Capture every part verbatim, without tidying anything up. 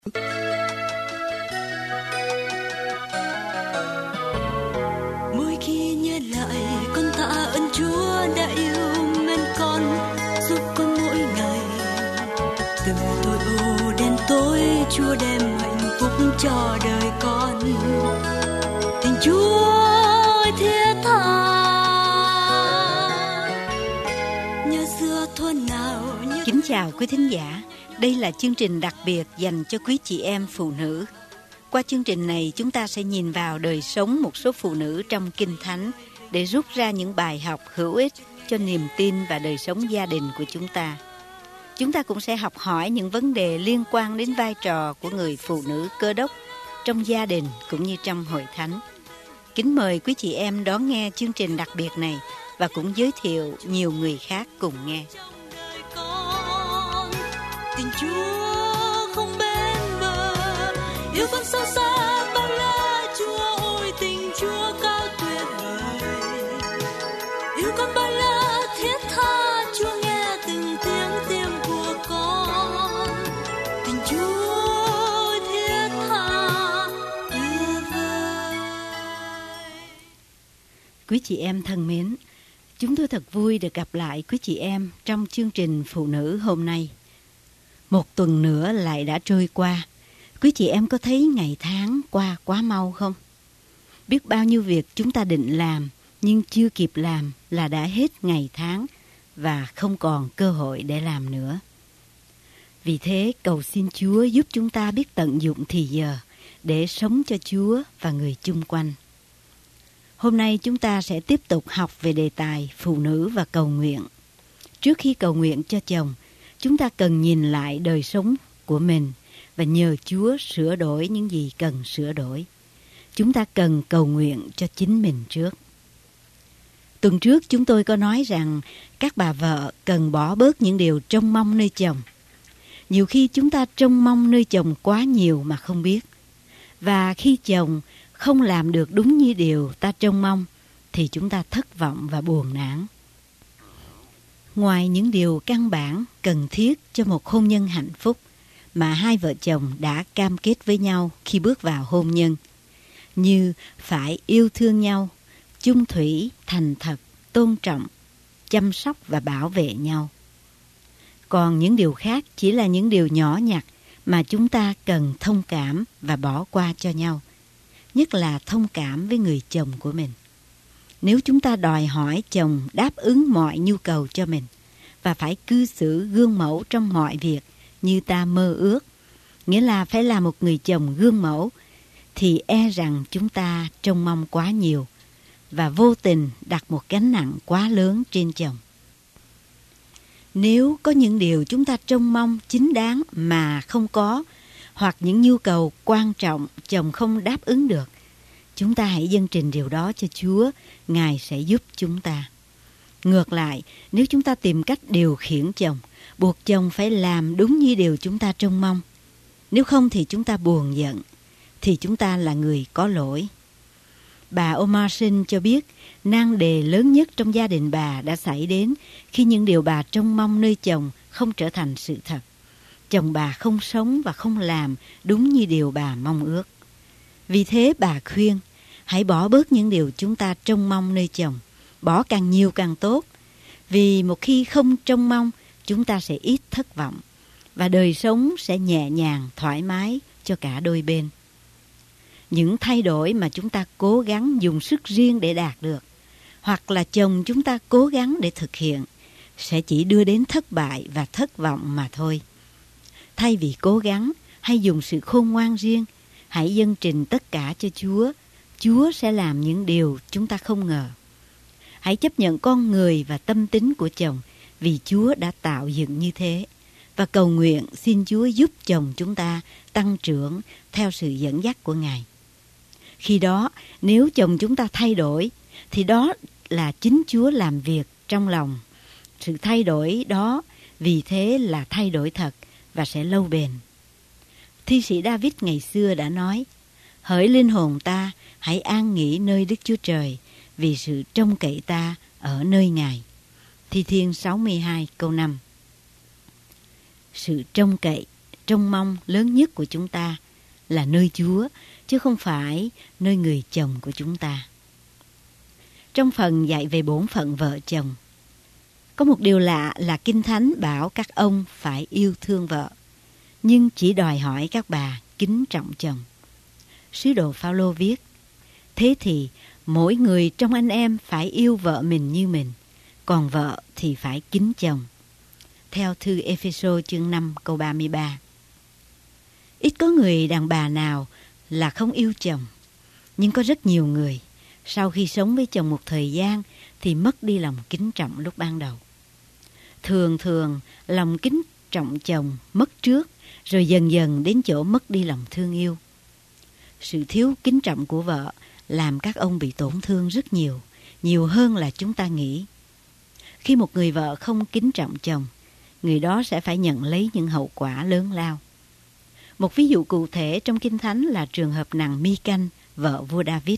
Mỗi khi nhớ lại con tạ ơn Chúa đã yêu mến con, giúp con mỗi ngày. Từ tội ô đến tối Chúa đem hạnh phúc cho đời con. Tình Chúa ơi thiết tha, nhớ xưa thuở nào nhớ... Kính chào quý thính giả, đây là chương trình đặc biệt dành cho quý chị em phụ nữ. Qua chương trình này, chúng ta sẽ nhìn vào đời sống một số phụ nữ trong Kinh Thánh để rút ra những bài học hữu ích cho niềm tin và đời sống gia đình của chúng ta. Chúng ta cũng sẽ học hỏi những vấn đề liên quan đến vai trò của người phụ nữ Cơ Đốc trong gia đình cũng như trong hội thánh. Kính mời quý chị em đón nghe chương trình đặc biệt này và cũng giới thiệu nhiều người khác cùng nghe. Tình Chúa không bên bờ, yêu con sâu xa bao la. Chúa ơi, tình Chúa cao tuyệt vời, yêu con bao la thiết tha. Chúa nghe từng tiếng tim của con. Tình Chúa ơi, thiết tha tuyệt vời. Quý chị em thân mến, chúng tôi thật vui được gặp lại quý chị em trong chương trình Phụ nữ hôm nay. Một tuần nữa lại đã trôi qua. Quý chị em có thấy ngày tháng qua quá mau không? Biết bao nhiêu việc chúng ta định làm nhưng chưa kịp làm là đã hết ngày tháng và không còn cơ hội để làm nữa. Vì thế cầu xin Chúa giúp chúng ta biết tận dụng thì giờ để sống cho Chúa và người chung quanh. Hôm nay chúng ta sẽ tiếp tục học về đề tài phụ nữ và cầu nguyện. Trước khi cầu nguyện cho chồng, chúng ta cần nhìn lại đời sống của mình và nhờ Chúa sửa đổi những gì cần sửa đổi. Chúng ta cần cầu nguyện cho chính mình trước. Tuần trước chúng tôi có nói rằng các bà vợ cần bỏ bớt những điều trông mong nơi chồng. Nhiều khi chúng ta trông mong nơi chồng quá nhiều mà không biết. Và khi chồng không làm được đúng như điều ta trông mong thì chúng ta thất vọng và buồn nản. Ngoài những điều căn bản cần thiết cho một hôn nhân hạnh phúc mà hai vợ chồng đã cam kết với nhau khi bước vào hôn nhân, như phải yêu thương nhau, chung thủy, thành thật, tôn trọng, chăm sóc và bảo vệ nhau. Còn những điều khác chỉ là những điều nhỏ nhặt mà chúng ta cần thông cảm và bỏ qua cho nhau, nhất là thông cảm với người chồng của mình. Nếu chúng ta đòi hỏi chồng đáp ứng mọi nhu cầu cho mình và phải cư xử gương mẫu trong mọi việc như ta mơ ước, nghĩa là phải là một người chồng gương mẫu, thì e rằng chúng ta trông mong quá nhiều và vô tình đặt một gánh nặng quá lớn trên chồng. Nếu có những điều chúng ta trông mong chính đáng mà không có, hoặc những nhu cầu quan trọng chồng không đáp ứng được, chúng ta hãy dâng trình điều đó cho Chúa, Ngài sẽ giúp chúng ta. Ngược lại, nếu chúng ta tìm cách điều khiển chồng, buộc chồng phải làm đúng như điều chúng ta trông mong, nếu không thì chúng ta buồn giận, thì chúng ta là người có lỗi. Bà Omarson cho biết, nan đề lớn nhất trong gia đình bà đã xảy đến khi những điều bà trông mong nơi chồng không trở thành sự thật. Chồng bà không sống và không làm đúng như điều bà mong ước. Vì thế bà khuyên, hãy bỏ bớt những điều chúng ta trông mong nơi chồng, bỏ càng nhiều càng tốt. Vì một khi không trông mong, chúng ta sẽ ít thất vọng và đời sống sẽ nhẹ nhàng, thoải mái cho cả đôi bên. Những thay đổi mà chúng ta cố gắng dùng sức riêng để đạt được, hoặc là chồng chúng ta cố gắng để thực hiện, sẽ chỉ đưa đến thất bại và thất vọng mà thôi. Thay vì cố gắng hay dùng sự khôn ngoan riêng, hãy dâng trình tất cả cho Chúa. Chúa sẽ làm những điều chúng ta không ngờ. Hãy chấp nhận con người và tâm tính của chồng vì Chúa đã tạo dựng như thế. Và cầu nguyện xin Chúa giúp chồng chúng ta tăng trưởng theo sự dẫn dắt của Ngài. Khi đó, nếu chồng chúng ta thay đổi, thì đó là chính Chúa làm việc trong lòng. Sự thay đổi đó vì thế là thay đổi thật và sẽ lâu bền. Thi sĩ David ngày xưa đã nói, hỡi linh hồn ta, hãy an nghỉ nơi Đức Chúa Trời, vì sự trông cậy ta ở nơi Ngài. Thi Thiên sáu mươi hai câu năm. Sự trông cậy trông mong lớn nhất của chúng ta là nơi Chúa, chứ không phải nơi người chồng của chúng ta. Trong phần dạy về bổn phận vợ chồng, có một điều lạ là Kinh Thánh bảo các ông phải yêu thương vợ, nhưng chỉ đòi hỏi các bà kính trọng chồng. Sứ đồ Phao-lô viết: thế thì mỗi người trong anh em phải yêu vợ mình như mình, còn vợ thì phải kính chồng. Theo thư Ê-phê-sô chương năm câu ba mươi ba. Ít có người đàn bà nào là không yêu chồng, nhưng có rất nhiều người sau khi sống với chồng một thời gian thì mất đi lòng kính trọng lúc ban đầu. Thường thường lòng kính trọng chồng mất trước, rồi dần dần đến chỗ mất đi lòng thương yêu. Sự thiếu kính trọng của vợ làm các ông bị tổn thương rất nhiều, nhiều hơn là chúng ta nghĩ. Khi một người vợ không kính trọng chồng, người đó sẽ phải nhận lấy những hậu quả lớn lao. Một ví dụ cụ thể trong Kinh Thánh là trường hợp nàng Mi-canh, vợ vua David.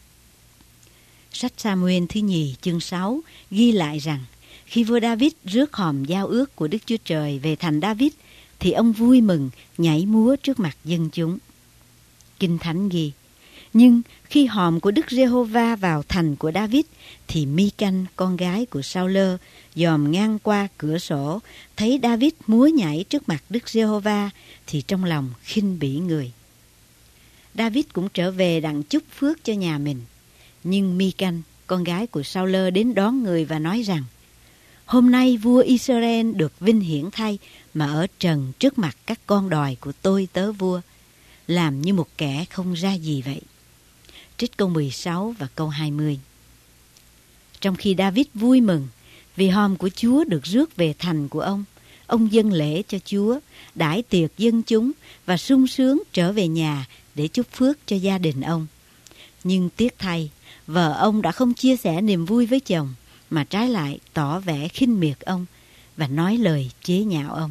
Sách Sa-muên thứ nhì chương sáu ghi lại rằng khi vua David rước hòm giao ước của Đức Chúa Trời về thành David, thì ông vui mừng nhảy múa trước mặt dân chúng. Kinh Thánh ghi: nhưng khi hòm của Đức Giê-hô-va vào thành của David, thì Mi-canh con gái của Sao-lơ dòm ngang qua cửa sổ, thấy David múa nhảy trước mặt Đức Giê-hô-va, thì trong lòng khinh bỉ người. David cũng trở về đặng chúc phước cho nhà mình, nhưng Mi-canh con gái của Sao-lơ đến đón người và nói rằng: hôm nay vua Israel được vinh hiển thay mà ở trần trước mặt các con đòi của tôi tớ vua, làm như một kẻ không ra gì vậy. Trích câu mười sáu và câu hai mươi. Trong khi David vui mừng vì hòm của Chúa được rước về thành của ông, ông dâng lễ cho Chúa, đãi tiệc dân chúng và sung sướng trở về nhà để chúc phước cho gia đình ông. Nhưng tiếc thay, vợ ông đã không chia sẻ niềm vui với chồng, mà trái lại tỏ vẻ khinh miệt ông và nói lời chế nhạo ông.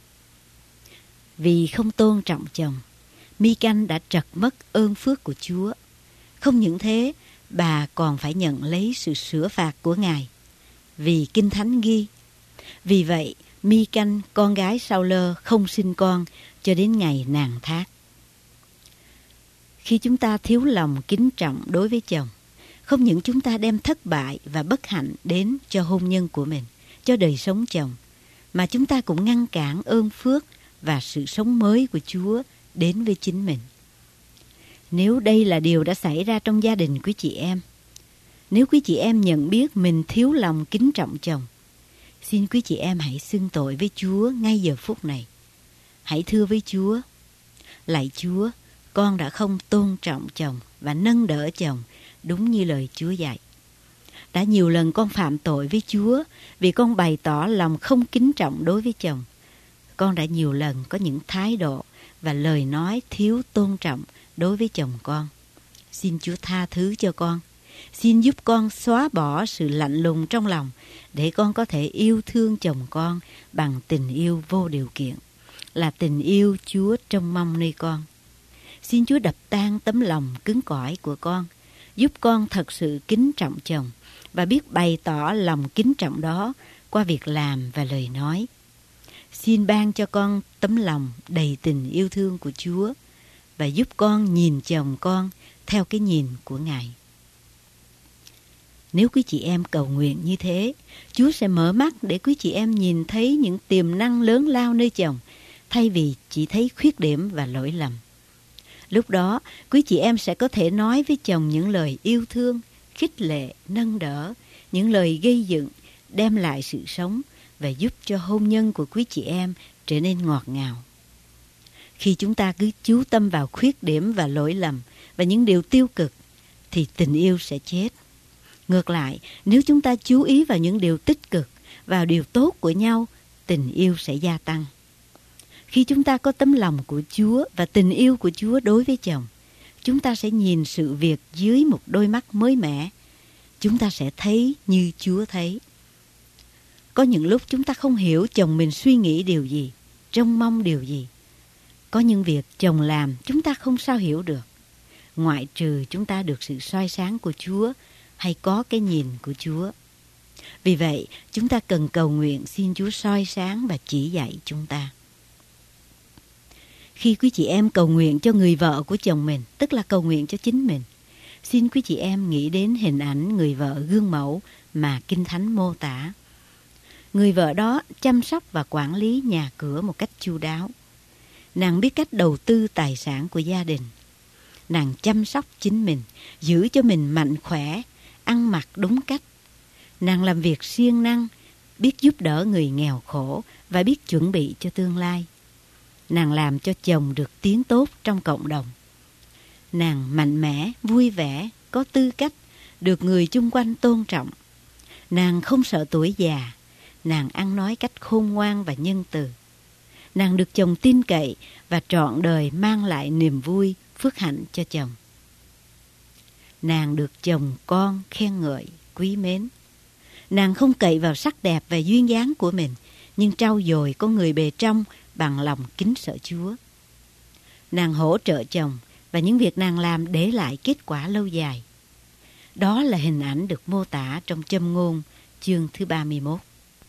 Vì không tôn trọng chồng, Mi-canh đã trật mất ơn phước của Chúa. Không những thế, bà còn phải nhận lấy sự sửa phạt của Ngài. Vì Kinh Thánh ghi: vì vậy Mi-canh con gái Sao-lơ không sinh con cho đến ngày nàng thác. Khi chúng ta thiếu lòng kính trọng đối với chồng, không những chúng ta đem thất bại và bất hạnh đến cho hôn nhân của mình, cho đời sống chồng, mà chúng ta cũng ngăn cản ơn phước và sự sống mới của Chúa đến với chính mình. Nếu đây là điều đã xảy ra trong gia đình quý chị em, nếu quý chị em nhận biết mình thiếu lòng kính trọng chồng, xin quý chị em hãy xưng tội với Chúa ngay giờ phút này. Hãy thưa với Chúa: lạy Chúa, con đã không tôn trọng chồng và nâng đỡ chồng đúng như lời Chúa dạy. Đã nhiều lần con phạm tội với Chúa vì con bày tỏ lòng không kính trọng đối với chồng. Con đã nhiều lần có những thái độ và lời nói thiếu tôn trọng đối với chồng con. Xin Chúa tha thứ cho con. Xin giúp con xóa bỏ sự lạnh lùng trong lòng để con có thể yêu thương chồng con bằng tình yêu vô điều kiện, là tình yêu Chúa trông mong nơi con. Xin Chúa đập tan tấm lòng cứng cỏi của con, giúp con thật sự kính trọng chồng và biết bày tỏ lòng kính trọng đó qua việc làm và lời nói. Xin ban cho con tấm lòng đầy tình yêu thương của Chúa và giúp con nhìn chồng con theo cái nhìn của Ngài. Nếu quý chị em cầu nguyện như thế, Chúa sẽ mở mắt để quý chị em nhìn thấy những tiềm năng lớn lao nơi chồng, thay vì chỉ thấy khuyết điểm và lỗi lầm. Lúc đó, quý chị em sẽ có thể nói với chồng những lời yêu thương, khích lệ, nâng đỡ, những lời gây dựng, đem lại sự sống và giúp cho hôn nhân của quý chị em trở nên ngọt ngào. Khi chúng ta cứ chú tâm vào khuyết điểm và lỗi lầm và những điều tiêu cực, thì tình yêu sẽ chết. Ngược lại, nếu chúng ta chú ý vào những điều tích cực, vào điều tốt của nhau, tình yêu sẽ gia tăng. Khi chúng ta có tấm lòng của Chúa và tình yêu của Chúa đối với chồng, chúng ta sẽ nhìn sự việc dưới một đôi mắt mới mẻ. Chúng ta sẽ thấy như Chúa thấy. Có những lúc chúng ta không hiểu chồng mình suy nghĩ điều gì, trông mong điều gì. Có những việc chồng làm chúng ta không sao hiểu được, ngoại trừ chúng ta được sự soi sáng của Chúa hay có cái nhìn của Chúa. Vì vậy, chúng ta cần cầu nguyện xin Chúa soi sáng và chỉ dạy chúng ta. Khi quý chị em cầu nguyện cho người vợ của chồng mình, tức là cầu nguyện cho chính mình, xin quý chị em nghĩ đến hình ảnh người vợ gương mẫu mà Kinh Thánh mô tả. Người vợ đó chăm sóc và quản lý nhà cửa một cách chu đáo. Nàng biết cách đầu tư tài sản của gia đình. Nàng chăm sóc chính mình, giữ cho mình mạnh khỏe, ăn mặc đúng cách. Nàng làm việc siêng năng, biết giúp đỡ người nghèo khổ và biết chuẩn bị cho tương lai. Nàng làm cho chồng được tiếng tốt trong cộng đồng. Nàng mạnh mẽ, vui vẻ, có tư cách, được người chung quanh tôn trọng. Nàng không sợ tuổi già. Nàng ăn nói cách khôn ngoan và nhân từ. Nàng được chồng tin cậy và trọn đời mang lại niềm vui, phước hạnh cho chồng. Nàng được chồng con khen ngợi, quý mến. Nàng không cậy vào sắc đẹp và duyên dáng của mình, nhưng trau dồi con người bề trong bằng lòng kính sợ Chúa. Nàng hỗ trợ chồng và những việc nàng làm để lại kết quả lâu dài. Đó là hình ảnh được mô tả trong Châm ngôn chương thứ ba mươi mốt.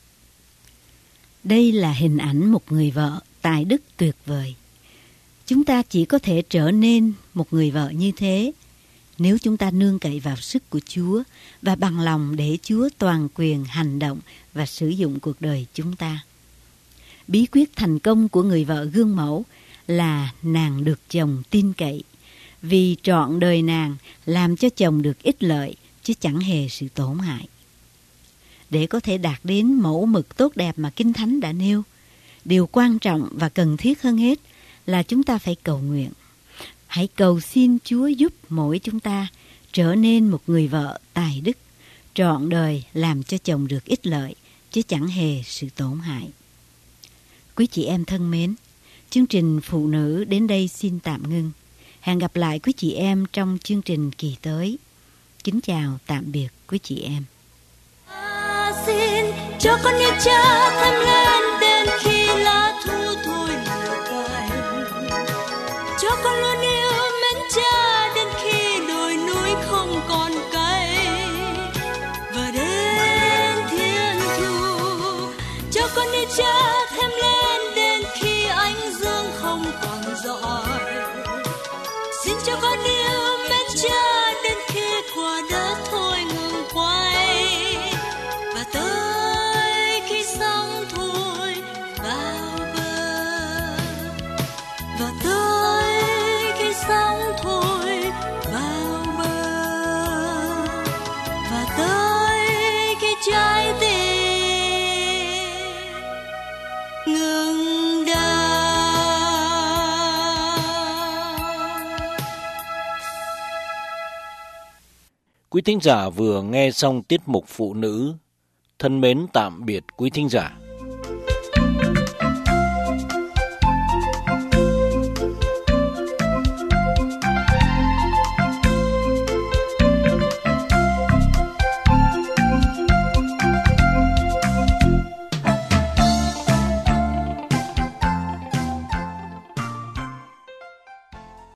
Đây là hình ảnh một người vợ tài đức tuyệt vời. Chúng ta chỉ có thể trở nên một người vợ như thế nếu chúng ta nương cậy vào sức của Chúa và bằng lòng để Chúa toàn quyền hành động và sử dụng cuộc đời chúng ta. Bí quyết thành công của người vợ gương mẫu là nàng được chồng tin cậy, vì trọn đời nàng làm cho chồng được ích lợi chứ chẳng hề sự tổn hại. Để có thể đạt đến mẫu mực tốt đẹp mà Kinh Thánh đã nêu, điều quan trọng và cần thiết hơn hết là chúng ta phải cầu nguyện. Hãy cầu xin Chúa giúp mỗi chúng ta trở nên một người vợ tài đức, trọn đời làm cho chồng được ích lợi chứ chẳng hề sự tổn hại. Quý chị em thân mến, chương trình Phụ nữ đến đây xin tạm ngưng. Hẹn gặp lại quý chị em trong chương trình kỳ tới. Kính chào tạm biệt quý chị em. À, xin cho con yêu cha thêm lên đến khi lá thu thôi lìa cành, cho con luôn yêu mến cha đến khi đồi núi không còn cây, và đến thiên thu cho con yêu cha thêm lên đến khi ánh dương không còn rọi. Xin cho con yêu mến cha đến khi quả đất thôi ngừng quay, và tới khi sóng thôi vào bờ, và tới khi sóng thôi vào bờ, và tới khi trái tim ngừng đau. Quý thính giả vừa nghe xong tiết mục Phụ nữ. Thân mến tạm biệt quý thính giả.